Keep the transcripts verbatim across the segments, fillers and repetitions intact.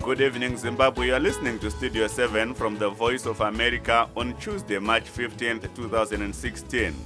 Good evening, Zimbabwe. You are listening to Studio seven from the Voice of America on Tuesday, March fifteenth, two thousand sixteen.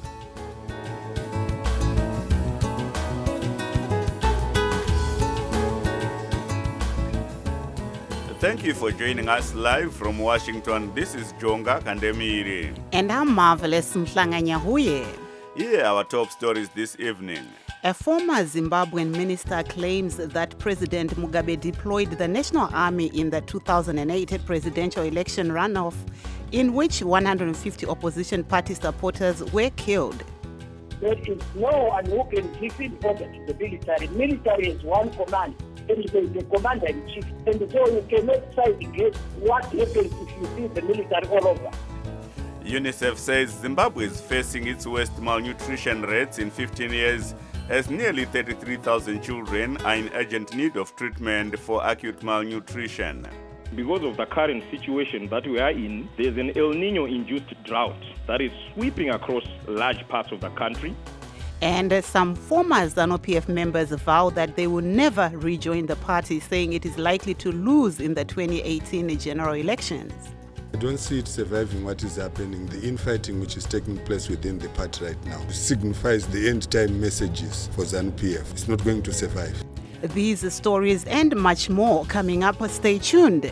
Thank you for joining us live from Washington. This is Jonga Kandemiri. And I'm Marvelous Mhlanganyahuye. Here are our top stories this evening. A former Zimbabwean minister claims that President Mugabe deployed the National Army in the two thousand eight presidential election runoff, in which one hundred fifty opposition party supporters were killed. There is no one who can give in order to the military. Military is one command, and it is the commander-in-chief. And so you cannot side against what happens if you see the military all over. UNICEF says Zimbabwe is facing its worst malnutrition rates in fifteen years, as nearly thirty-three thousand children are in urgent need of treatment for acute malnutrition. Because of the current situation that we are in, there's an El Nino-induced drought that is sweeping across large parts of the country. And some former ZANU-P F members vow that they will never rejoin the party, saying it is likely to lose in the twenty eighteen general elections. I don't see it surviving what is happening. The infighting which is taking place within the party right now signifies the end-time messages for ZANU-P F. It's not going to survive. These stories and much more coming up. Stay tuned.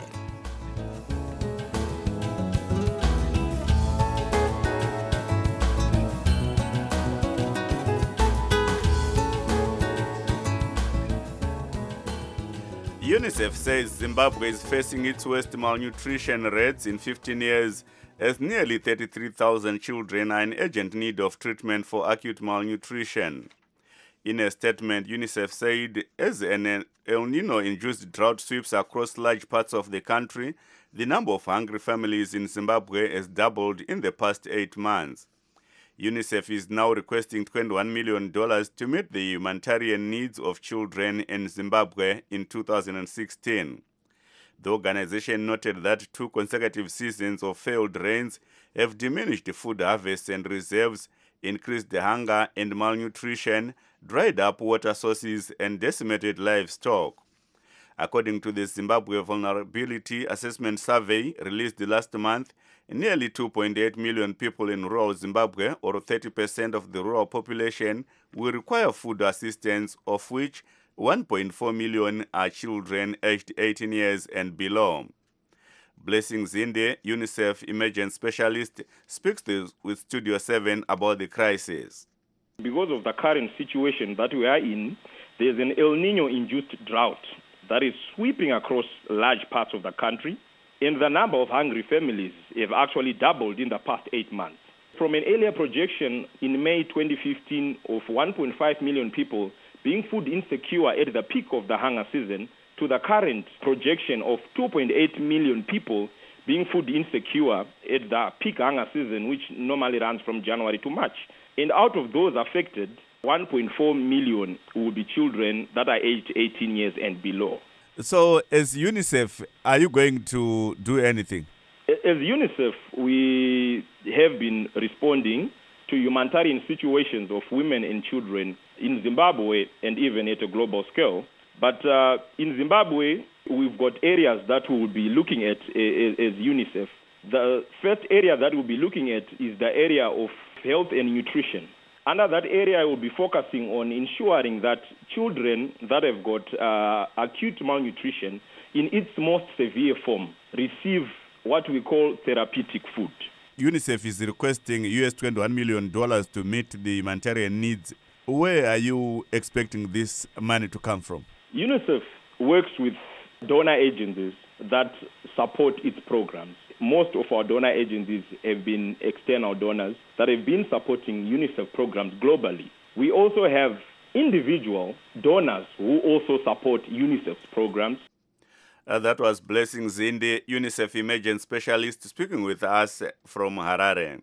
UNICEF says Zimbabwe is facing its worst malnutrition rates in fifteen years, as nearly thirty-three thousand children are in urgent need of treatment for acute malnutrition. In a statement, UNICEF said as an El Nino-induced drought sweeps across large parts of the country, the number of hungry families in Zimbabwe has doubled in the past eight months. UNICEF is now requesting twenty-one million dollars to meet the humanitarian needs of children in Zimbabwe in two thousand sixteen. The organization noted that two consecutive seasons of failed rains have diminished food harvests and reserves, increased the hunger and malnutrition, dried up water sources, and decimated livestock. According to the Zimbabwe Vulnerability Assessment Survey released last month, nearly two point eight million people in rural Zimbabwe, or thirty percent of the rural population, will require food assistance, of which one point four million are children aged eighteen years and below. Blessing Zinde, UNICEF emergency specialist, speaks to, with Studio seven about the crisis. Because of the current situation that we are in, there's an El Nino-induced drought that is sweeping across large parts of the country, and the number of hungry families have actually doubled in the past eight months. From an earlier projection in May twenty fifteen of one point five million people being food insecure at the peak of the hunger season, to the current projection of two point eight million people being food insecure at the peak hunger season, which normally runs from January to March. And out of those affected, one point four million will be children that are aged eighteen years and below. So, as UNICEF, are you going to do anything? As UNICEF, we have been responding to humanitarian situations of women and children in Zimbabwe and even at a global scale. But uh, in Zimbabwe, we've got areas that we will be looking at as, as UNICEF. The first area that we'll be looking at is the area of health and nutrition. Under that area, I will be focusing on ensuring that children that have got uh, acute malnutrition in its most severe form receive what we call therapeutic food. UNICEF is requesting U S twenty-one million dollars to meet the humanitarian needs. Where are you expecting this money to come from? UNICEF works with donor agencies that support its programs. Most of our donor agencies have been external donors that have been supporting UNICEF programs globally. We also have individual donors who also support UNICEF's programs. Uh, that was Blessing Zinde, UNICEF emergency specialist, speaking with us from Harare.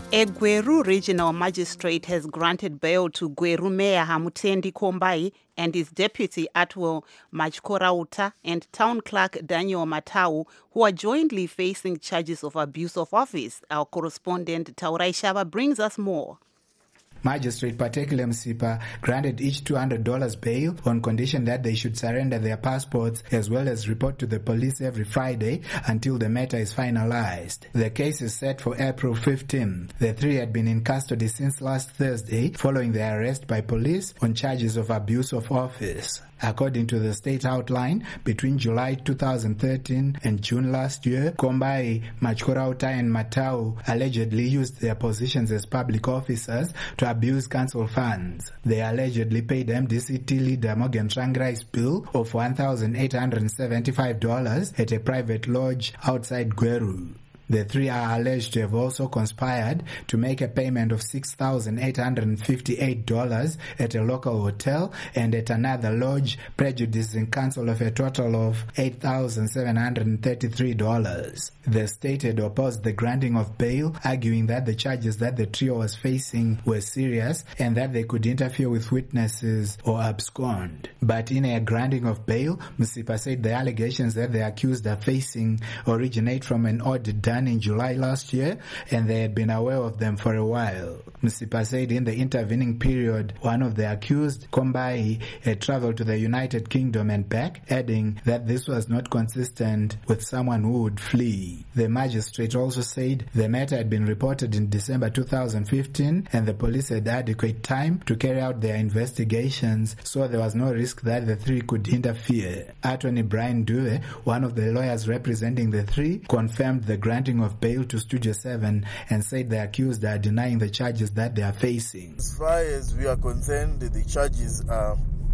A Gweru regional magistrate has granted bail to Gweru Mayor Hamutendi Kombai and his deputy Atwell Majkorauta and town clerk Daniel Matau, who are jointly facing charges of abuse of office. Our correspondent Taurai Shaba brings us more. Magistrate Patekile Msipa granted each two hundred dollars bail on condition that they should surrender their passports as well as report to the police every Friday until the matter is finalized. The case is set for April fifteenth. The three had been in custody since last Thursday following their arrest by police on charges of abuse of office. According to the state outline, between July two thousand thirteen and June last year, Kombai, Majkorauta and Matau allegedly used their positions as public officers to abuse council funds. They allegedly paid M D C T leader Morgan Tsvangirai's bill of one thousand eight hundred seventy-five dollars at a private lodge outside Gweru. The three are alleged to have also conspired to make a payment of six thousand eight hundred fifty-eight dollars at a local hotel and at another lodge, prejudicing council of a total of eight thousand seven hundred thirty-three dollars. The state had opposed the granting of bail, arguing that the charges that the trio was facing were serious and that they could interfere with witnesses or abscond. But in a granting of bail, Msipa said the allegations that the accused are facing originate from an audit done in July last year, and they had been aware of them for a while. Msipa said in the intervening period, one of the accused, Kombai, had traveled to the United Kingdom and back, adding that this was not consistent with someone who would flee. The magistrate also said the matter had been reported in December two thousand fifteen and the police had adequate time to carry out their investigations, so there was no risk that the three could interfere. Attorney Brian Due, one of the lawyers representing the three, confirmed the granting of bail to Studio seven and said the accused are denying the charges that they are facing. As far as we are concerned, the charges are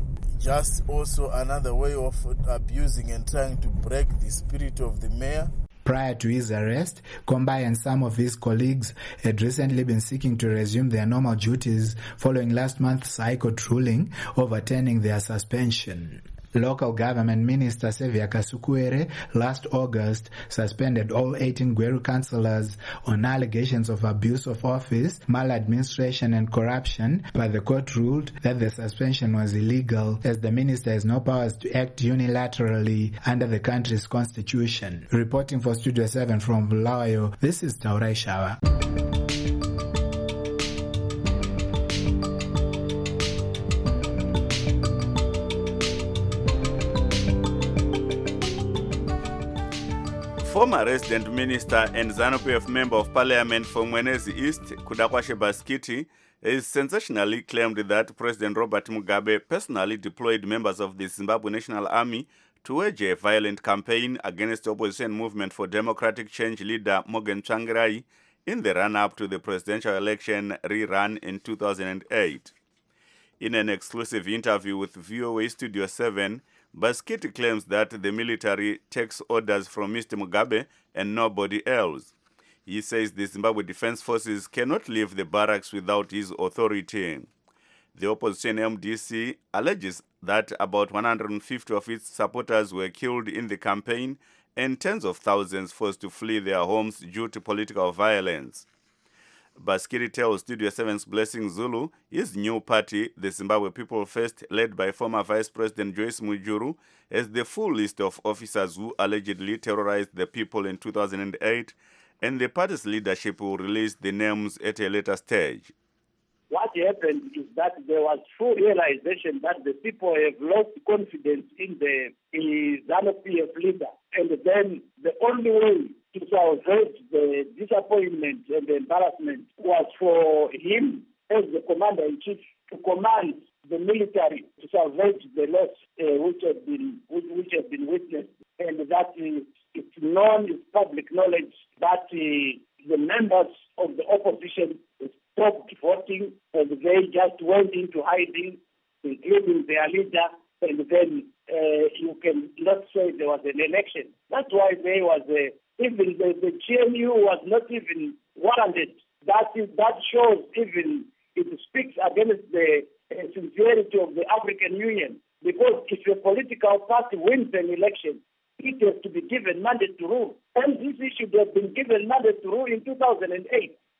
just also another way of abusing and trying to break the spirit of the mayor. Prior to his arrest, Kombai and some of his colleagues had recently been seeking to resume their normal duties following last month's High Court ruling overturning their suspension. Local government minister Sevia Kasukuere last August suspended all eighteen Gweru councillors on allegations of abuse of office, maladministration and corruption, but the court ruled that the suspension was illegal as the minister has no powers to act unilaterally under the country's constitution. Reporting for Studio seven from Bulawayo, this is Taurai Shawa. Former resident minister and ZANU-P F member of parliament from Mwenezi East, Kudakwashe Baskiti, has sensationally claimed that President Robert Mugabe personally deployed members of the Zimbabwe National Army to wage a violent campaign against the opposition movement for democratic change leader Morgan Tsvangirai in the run-up to the presidential election rerun in two thousand eight. In an exclusive interview with V O A Studio seven, Baskiti claims that the military takes orders from Mister Mugabe and nobody else. He says the Zimbabwe Defense Forces cannot leave the barracks without his authority. The opposition M D C alleges that about one hundred fifty of its supporters were killed in the campaign and tens of thousands forced to flee their homes due to political violence. Baskiti tells Studio seven's Blessing Zulu his new party, the Zimbabwe People First, led by former Vice President Joyce Mujuru, has the full list of officers who allegedly terrorized the people in two thousand eight, and the party's leadership will release the names at a later stage. What happened is that there was full realization that the people have lost confidence in the ZANU-P F leader, and then the only way to salvage the disappointment and the embarrassment was for him, as the commander-in-chief, to command the military to salvage the loss uh, which have been which, which have been witnessed, and that uh, it's known, it's public knowledge that uh, the members of the opposition stopped voting and they just went into hiding, including their leader, and then uh, you can not say there was an election. That's why there was a Even the, the G N U was not even warranted. That is, that shows even, it speaks against the uh, sincerity of the African Union. Because if a political party wins an election, it has to be given mandate to rule. And this issue has been given mandate to rule in two thousand eight.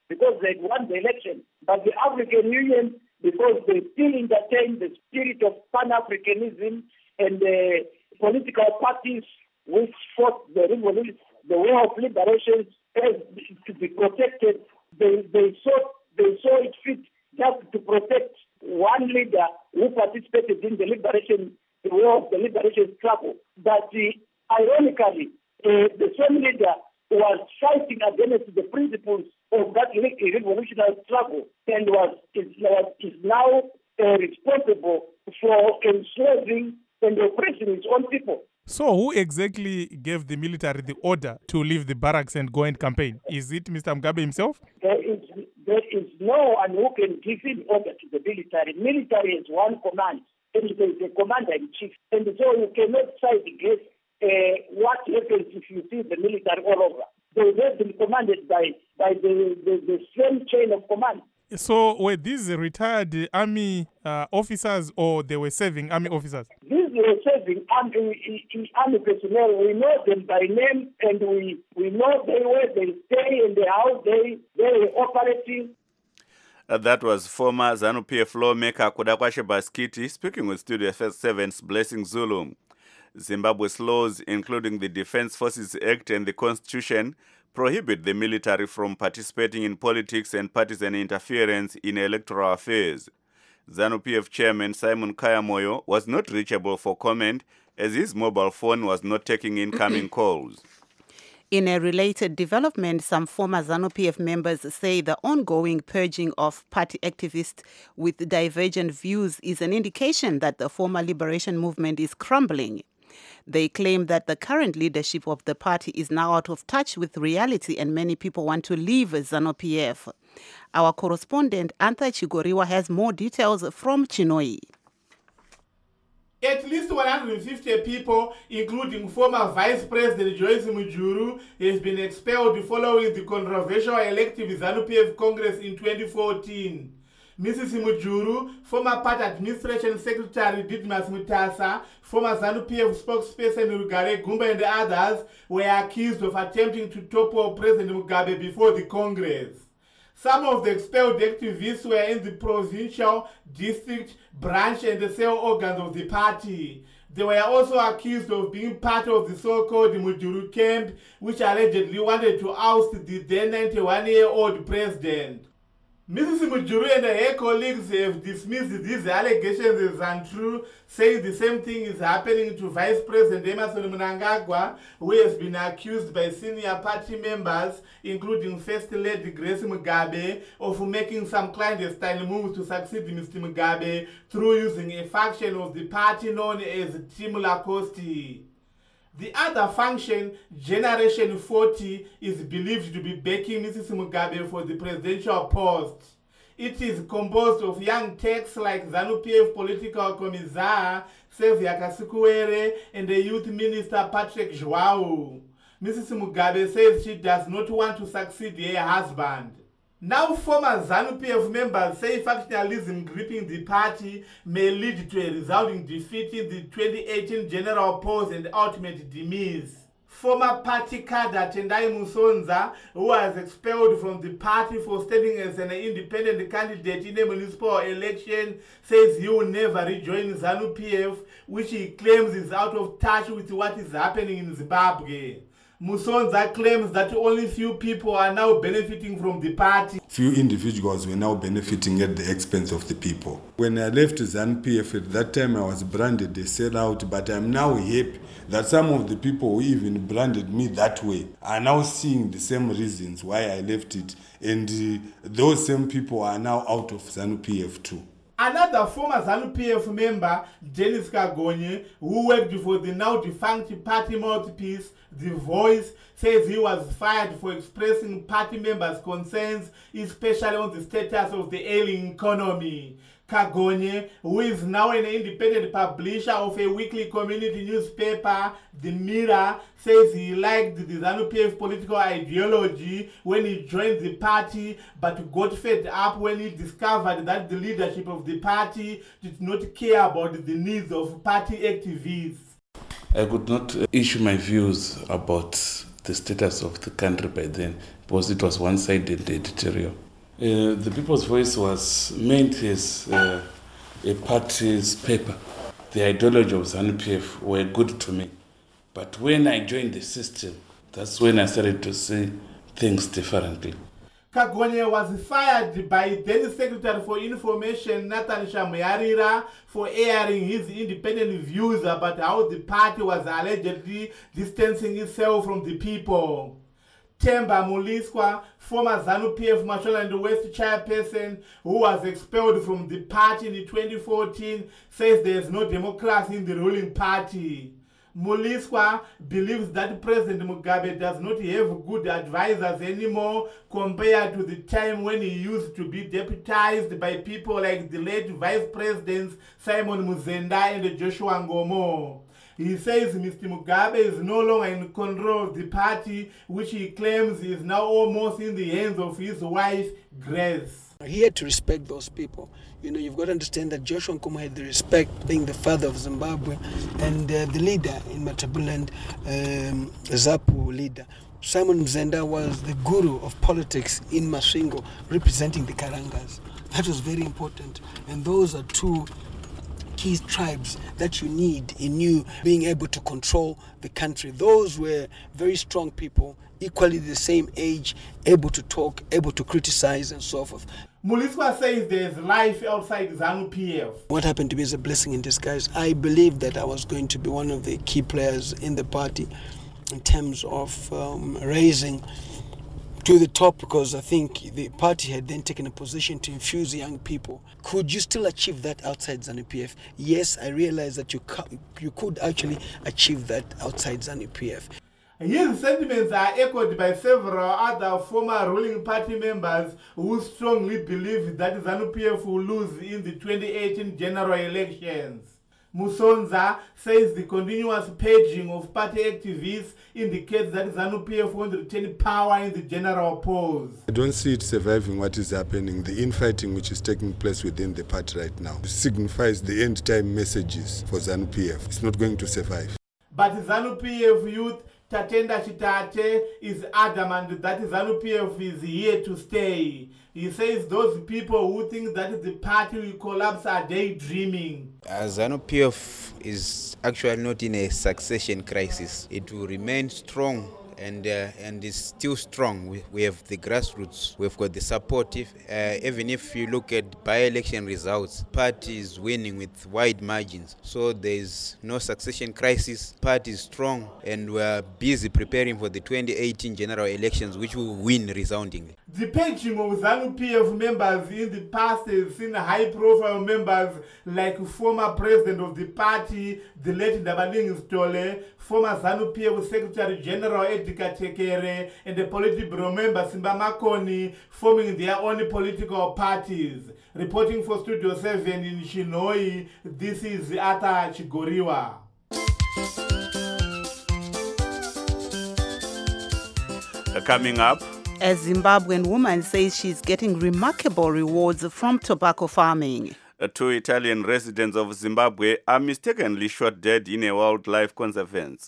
because they won the election. But the African Union, because they still entertain the spirit of Pan-Africanism and the political parties which fought the revolution, the war of liberation, has to be protected. They, they, saw, they saw it fit just to protect one leader who participated in the liberation, the war of the liberation struggle. But uh, ironically, uh, the same leader was fighting against the principles of that revolutionary struggle and was is, is now uh, responsible for enslaving and oppressing his own people. So who exactly gave the military the order to leave the barracks and go and campaign? Is it Mister Mugabe himself? There is, there is no one who can give an order to the military. Military is one command, and there is a commander-in-chief. And so you cannot side against uh, what happens if you see the military all over. They have been commanded by, by the, the, the same chain of command. So were these retired army uh, officers or they were serving army officers? These were serving army, army personnel. We know them by name and we, we know they where they stay and how they, they were operating. Uh, that was former ZANU P F lawmaker Kudakwashe Baskiti speaking with Studio seven's Blessing Zulu. Zimbabwe's laws, including the Defense Forces Act and the Constitution, prohibit the military from participating in politics and partisan interference in electoral affairs. ZANU P F chairman Simon Kayamoyo was not reachable for comment as his mobile phone was not taking incoming calls. In a related development, some former ZANU P F members say the ongoing purging of party activists with divergent views is an indication that the former liberation movement is crumbling. They claim that the current leadership of the party is now out of touch with reality and many people want to leave ZANU P F. Our correspondent, Antha Chigoriwa, has more details from Chinoi. At least one hundred fifty people, including former Vice President Joyce Mujuru, has been expelled following the controversial elective ZANU P F Congress in twenty fourteen. Missus Mujuru, former Party Administration Secretary Didmas Mutasa, former ZANU P F spokesperson Rugare Gumba and others were accused of attempting to topple President Mugabe before the Congress. Some of the expelled activists were in the provincial, district, branch and the cell organs of the party. They were also accused of being part of the so-called Mujuru camp, which allegedly wanted to oust the then ninety-one-year-old president. Missus Mujuru and her colleagues have dismissed these allegations as untrue, saying the same thing is happening to Vice President Emmerson Mnangagwa, who has been accused by senior party members, including First Lady Grace Mugabe, of making some clandestine moves to succeed Mister Mugabe through using a faction of the party known as Team Lacoste. The other faction, Generation forty, is believed to be backing Missus Mugabe for the presidential post. It is composed of young techs like ZANU P F Political Commissar Sevia Kasikuere and the Youth Minister Patrick Joao. Missus Mugabe says she does not want to succeed her husband. Now former ZANU P F members say factionalism gripping the party may lead to a resounding defeat in the twenty eighteen general polls and ultimate demise. Former party cadre Tendai Musonza, who was expelled from the party for standing as an independent candidate in a municipal election, says he will never rejoin ZANU P F, which he claims is out of touch with what is happening in Zimbabwe. Musonza claims that only few people are now benefiting from the party. Few individuals were now benefiting at the expense of the people. When I left ZANU P F at that time, I was branded a sellout, but I'm now happy that some of the people who even branded me that way are now seeing the same reasons why I left it, and uh, those same people are now out of ZANU P F too. Another former ZANU P F member, Dennis Kagonye, who worked for the now defunct party mouthpiece, The Voice, says he was fired for expressing party members' concerns, especially on the status of the ailing economy. Kagonye, who is now an independent publisher of a weekly community newspaper, The Mirror, says he liked the ZANU P F political ideology when he joined the party, but got fed up when he discovered that the leadership of the party did not care about the needs of party activists. I could not issue my views about the status of the country by then because it was one-sided editorial. Uh, the People's Voice was meant as uh, a party's paper. The ideology of ZANU P F were good to me. But when I joined the system, that's when I started to see things differently. Kagonye was fired by then Secretary for Information Nathan Shamuyarira for airing his independent views about how the party was allegedly distancing itself from the people. Temba Muliswa, former ZANU P F Mashonaland West chairperson who was expelled from the party in twenty fourteen, says there is no democracy in the ruling party. Muliswa believes that President Mugabe does not have good advisors anymore compared to the time when he used to be deputized by people like the late Vice Presidents Simon Muzenda and Joshua Ngomo. He says Mister Mugabe is no longer in control of the party, which he claims is now almost in the hands of his wife, Grace. He had to respect those people. You know, you've got to understand that Joshua Nkomo had the respect, being the father of Zimbabwe, and uh, the leader in Matabuland, um, ZAPU leader. Simon Mzenda was the guru of politics in Masvingo, representing the Karangas. That was very important. And those are two key tribes that you need in you being able to control the country. Those were very strong people, equally the same age, able to talk, able to criticize, and so forth. Muliswa says there's life outside ZANU P F. What happened to me is a blessing in disguise. I believed that I was going to be one of the key players in the party in terms of um, raising to the top, because I think the party had then taken a position to infuse young people. Could you still achieve that outside ZANU P F? Yes, I realized that you, you could actually achieve that outside ZANU P F. His sentiments are echoed by several other former ruling party members who strongly believe that ZANU P F will lose in the twenty eighteen general elections. Musonza says the continuous paging of party activists indicates that ZANU P F won't retain power in the general polls. I don't see it surviving what is happening. The infighting which is taking place within the party right now signifies the end time messages for ZANU P F. It's not going to survive. But ZANU P F youth Tatenda Chitate is adamant that ZANU P F is here to stay. He says those people who think that the party will collapse are daydreaming. Uh, ZANU P F is actually not in a succession crisis. It will remain strong and uh, and is still strong. We, we have the grassroots, we've got the support. If, uh, even if you look at by-election results, party is winning with wide margins. So there is no succession crisis. Party is strong, and we're busy preparing for the twenty eighteen general elections, which will win resoundingly. The paging of ZANU P F members in the past has seen high-profile members like former president of the party, the late Ndabaningi Stole, former ZANU P F Secretary General Edgar Tekere, and the Politburo member Simba Makoni forming their own political parties. Reporting for Studio seven in Shinoi, this is Ata Chigoriwa. Uh, coming up, a Zimbabwean woman says she's getting remarkable rewards from tobacco farming. Uh, two Italian residents of Zimbabwe are mistakenly shot dead in a wildlife conservance.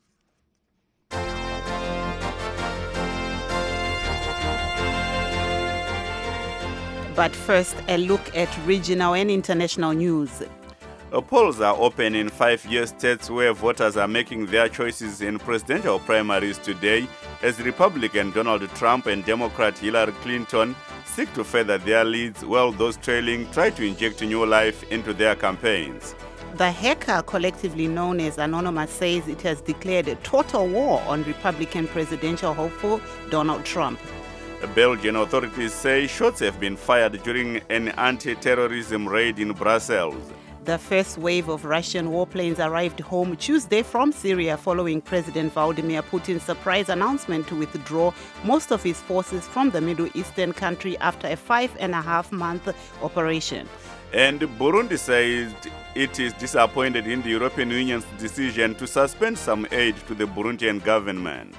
But first, a look at regional and international news. Uh, polls are open in five U S states where voters are making their choices in presidential primaries today as Republican Donald Trump and Democrat Hillary Clinton seek to further their leads while those trailing try to inject new life into their campaigns. The hacker, collectively known as Anonymous, says it has declared a total war on Republican presidential hopeful Donald Trump. Belgian authorities say shots have been fired during an anti-terrorism raid in Brussels. The first wave of Russian warplanes arrived home Tuesday from Syria following President Vladimir Putin's surprise announcement to withdraw most of his forces from the Middle Eastern country after a five and a half month operation. And Burundi says it is disappointed in the European Union's decision to suspend some aid to the Burundian government.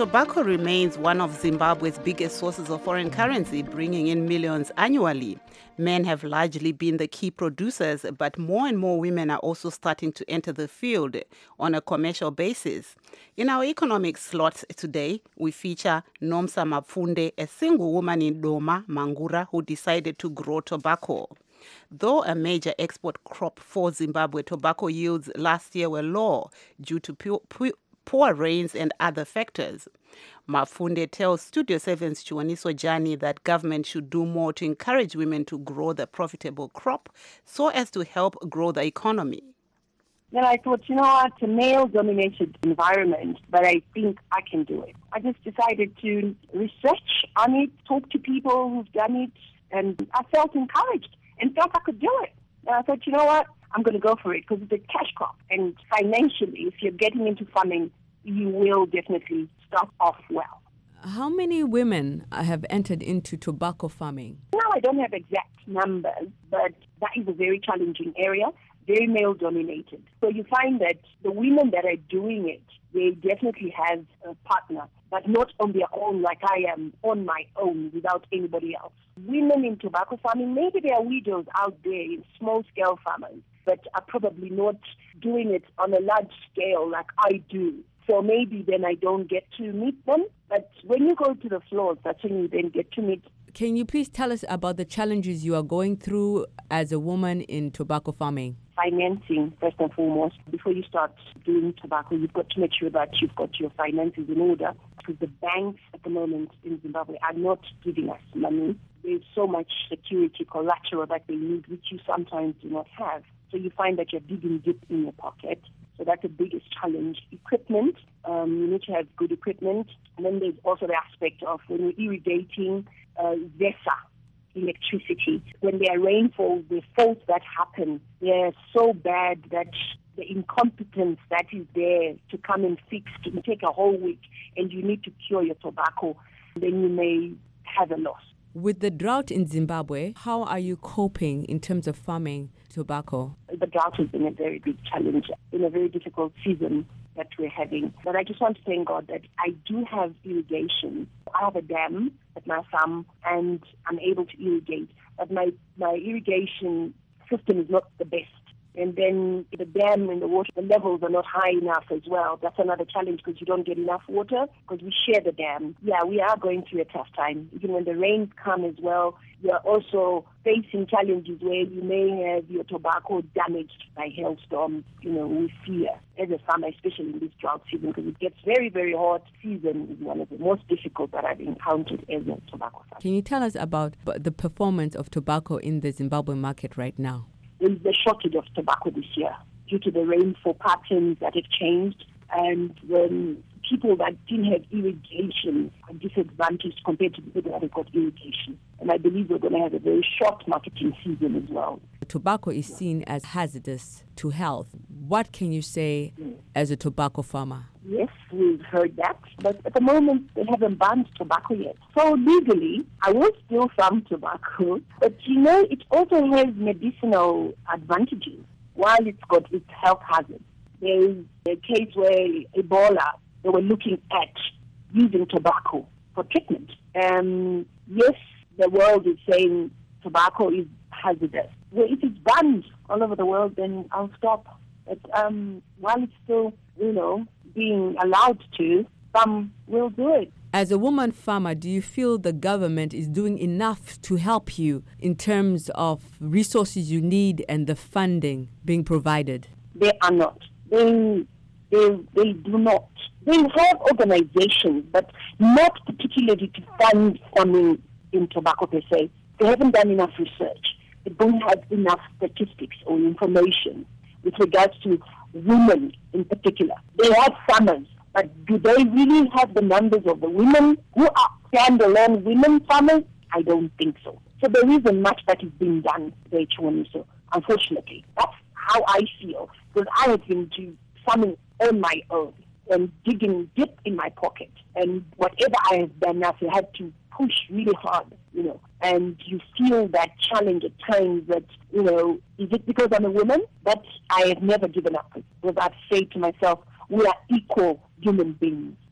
Tobacco remains one of Zimbabwe's biggest sources of foreign currency, bringing in millions annually. Men have largely been the key producers, but more and more women are also starting to enter the field on a commercial basis. In our economic slot today, we feature Nomsa Mapfunde, a single woman in Doma, Mangura, who decided to grow tobacco. Though a major export crop for Zimbabwe, tobacco yields last year were low due to pu- pu- poor rains and other factors. Mapfunde tells Studio seven's Chiwaniso Jani that government should do more to encourage women to grow the profitable crop so as to help grow the economy. Then I thought, you know what, it's a male-dominated environment, but I think I can do it. I just decided to research on it, talk to people who've done it, and I felt encouraged and felt I could do it. And I thought, you know what, I'm going to go for it because it's a cash crop. And financially, if you're getting into farming, you will definitely start off well. How many women have entered into tobacco farming? Now, I don't have exact numbers, but that is a very challenging area, very male-dominated. So you find that the women that are doing it, they definitely have a partner, but not on their own like I am on my own without anybody else. Women in tobacco farming, maybe there are widows out there, small-scale farmers, but are probably not doing it on a large scale like I do. So maybe then I don't get to meet them. But when you go to the floors, that's when you then get to meet. Can you please tell us about the challenges you are going through as a woman in tobacco farming? Financing, first and foremost. Before you start doing tobacco, you've got to make sure that you've got your finances in order, because the banks at the moment in Zimbabwe are not giving us money. There's so much security collateral that they need, which you sometimes do not have. So you find that you're digging deep in your pocket. So that's the biggest challenge. Equipment, um, you need to have good equipment. And then there's also the aspect of when you're irrigating, uh, ZESA, electricity. When there are rainfalls, the faults that happen, they're so bad that the incompetence that is there to come and fix can take a whole week, and you need to cure your tobacco, then you may have a loss. With the drought in Zimbabwe, how are you coping in terms of farming tobacco? The drought has been a very big challenge, in a very difficult season that we're having. But I just want to thank God that I do have irrigation. I have a dam at my farm, and I'm able to irrigate. But my, my irrigation system is not the best. And then the dam and the water, the levels are not high enough as well. That's another challenge because you don't get enough water because we share the dam. Yeah, we are going through a tough time. Even when the rains come as well, you are also facing challenges where you may have your tobacco damaged by hailstorms. You know, we fear as a farmer, especially in this drought season, because it gets very, very hot. Season is one of the most difficult that I've encountered as a tobacco farmer. Can you tell us about the performance of tobacco in the Zimbabwe market right now? There is a shortage of tobacco this year due to the rainfall patterns that have changed, and when people that didn't have irrigation are disadvantaged compared to people that have got irrigation. And I believe we're going to have a very short marketing season as well. Tobacco is seen as hazardous to health. What can you say mm. as a tobacco farmer? Yes, we've heard that, but at the moment they haven't banned tobacco yet. So legally, I will steal some tobacco, but you know, it also has medicinal advantages while it's got its health hazards. There's a case where Ebola, they were looking at using tobacco for treatment. Um, yes, the world is saying tobacco is hazardous. Well, if it's banned all over the world, then I'll stop. But um, while it's still, you know, being allowed to, some will do it. As a woman farmer, do you feel the government is doing enough to help you in terms of resources you need and the funding being provided? They are not. They, they, they do not. They have organizations, but not particularly to fund farming in tobacco per se. They haven't done enough research. They don't have enough statistics or information with regards to women in particular. They have farmers, but do they really have the numbers of the women who are standalone women farmers? I don't think so. So there isn't much that is being done there, Chiwaniso, unfortunately. That's how I feel, because I have been to farming on my own and digging deep in my pocket. And whatever I have done, I've had to push really hard, you know, and you feel that challenge at times that, you know, is it because I'm a woman? But I have never given up, because I've said to myself, we are equal human beings.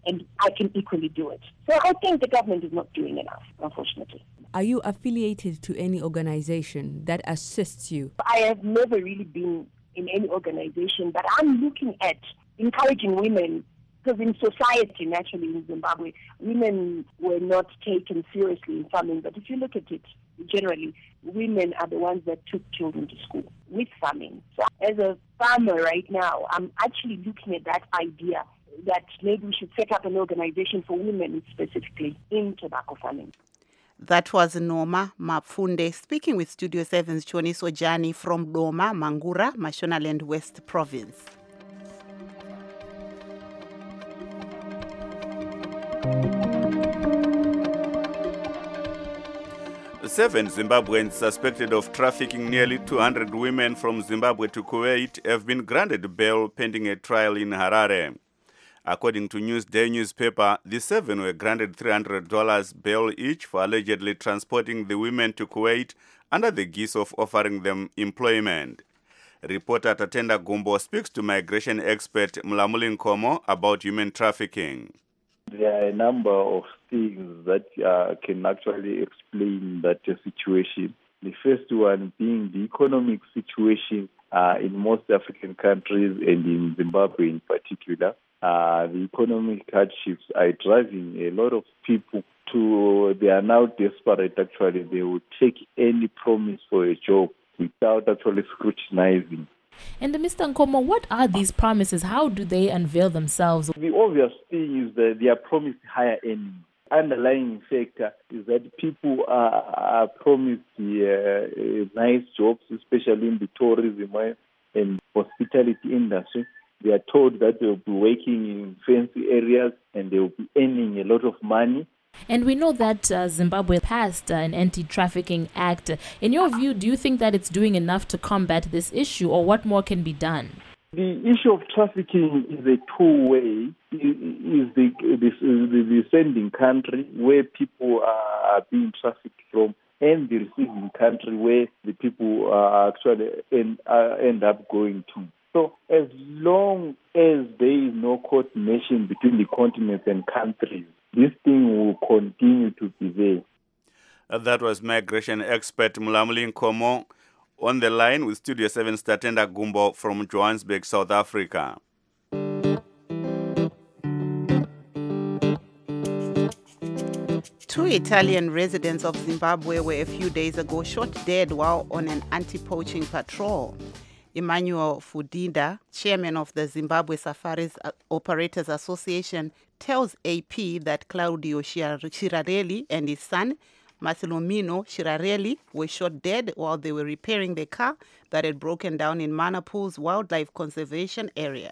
and I can equally do it. So I think the government is not doing enough, unfortunately. Are you affiliated to any organization that assists you? I have never really been in any organization, but I'm looking at encouraging women, because in society, naturally in Zimbabwe, women were not taken seriously in farming. But if you look at it, generally, women are the ones that took children to school with farming. So as a farmer right now, I'm actually looking at that idea that maybe we should set up an organization for women specifically in tobacco farming. That was Noma Mapfunde speaking with Studio seven's Choniso Jani from Doma, Mangura, Mashonaland West Province. Seven Zimbabweans suspected of trafficking nearly two hundred women from Zimbabwe to Kuwait have been granted bail pending a trial in Harare. According to Newsday newspaper, the seven were granted three hundred dollars bail each for allegedly transporting the women to Kuwait under the guise of offering them employment. Reporter Tatenda Gumbo speaks to migration expert Mlamuli Nkomo about human trafficking. There are a number of things that uh, can actually explain that uh, situation. The first one being the economic situation uh, in most African countries and in Zimbabwe in particular. Uh, the economic hardships are driving a lot of people to, they are now desperate actually. They will take any promise for a job without actually scrutinizing. And Mister Nkomo, what are these promises? How do they unveil themselves? The obvious thing is that they are promised higher earnings. Underlying factor is that people are, are promised uh, nice jobs, especially in the tourism and hospitality industry. They are told that they will be working in fancy areas and they will be earning a lot of money. And we know that uh, Zimbabwe passed uh, an anti-trafficking act. In your view, do you think that it's doing enough to combat this issue, or what more can be done? The issue of trafficking is a two-way. Is the, the, the sending country where people are being trafficked from, and the receiving country where the people are actually end, uh, end up going to. So as long as there is no coordination between the continents and countries, this thing will continue to be there. Uh, that was migration expert Mlamuli Nkomo on the line with Studio seven's Tatenda Gumbo from Johannesburg, South Africa. Two Italian residents of Zimbabwe were a few days ago shot dead while on an anti-poaching patrol. Emmanuel Fudinda, chairman of the Zimbabwe Safaris Operators Association, tells A P that Claudio Shirarelli and his son, Marcelomino Shirarelli, were shot dead while they were repairing their car that had broken down in Manapul's wildlife conservation area.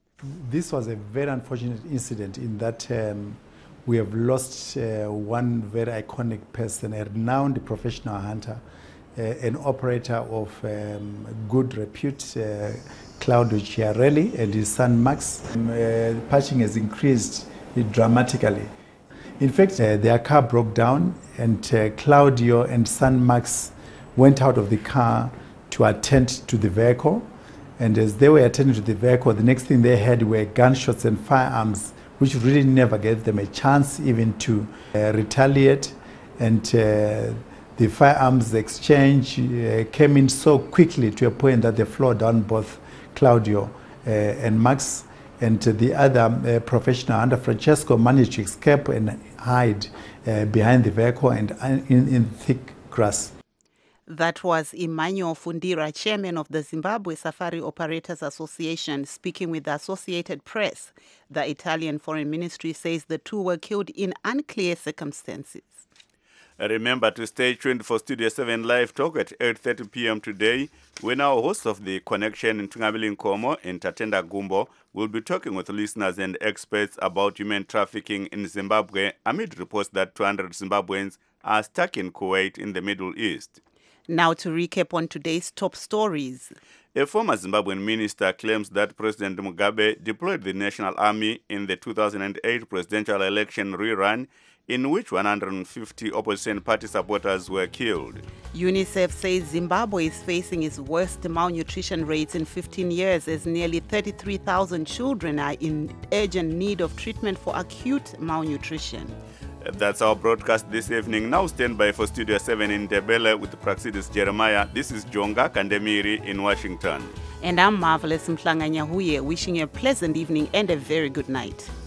This was a very unfortunate incident in that um, we have lost uh, one very iconic person, a renowned professional hunter, uh, an operator of um, good repute, uh, Claudio Chiarelli, and his son Max. Um, uh, poaching has increased dramatically. In fact, uh, their car broke down, and uh, Claudio and son Max went out of the car to attend to the vehicle. And as they were attending to the vehicle, the next thing they had were gunshots and firearms, which really never gave them a chance even to uh, retaliate. And uh, the firearms exchange uh, came in so quickly to a point that they floored down both Claudio uh, and Max. And uh, the other uh, professional hunter, Francesco, managed to escape and hide uh, behind the vehicle and in, in thick grass. That was Emmanuel Fundira, chairman of the Zimbabwe Safari Operators Association, speaking with the Associated Press. The Italian Foreign Ministry says the two were killed in unclear circumstances. Remember to stay tuned for Studio seven Live Talk at eight thirty p.m. today, when our host of The Connection, Ntungabili Nkomo and Tatenda Gumbo, will be talking with listeners and experts about human trafficking in Zimbabwe amid reports that two hundred Zimbabweans are stuck in Kuwait in the Middle East. Now to recap on today's top stories. A former Zimbabwean minister claims that President Mugabe deployed the National Army in the two thousand eight presidential election rerun in which one hundred fifty opposition party supporters were killed. UNICEF says Zimbabwe is facing its worst malnutrition rates in fifteen years as nearly thirty-three thousand children are in urgent need of treatment for acute malnutrition. That's our broadcast this evening. Now stand by for Studio seven in Ndebele with Praxidis Jeremiah. This is Jonga Kandemiri in Washington. And I'm Marvelous Mhlanga Nyahuye, wishing you a pleasant evening and a very good night.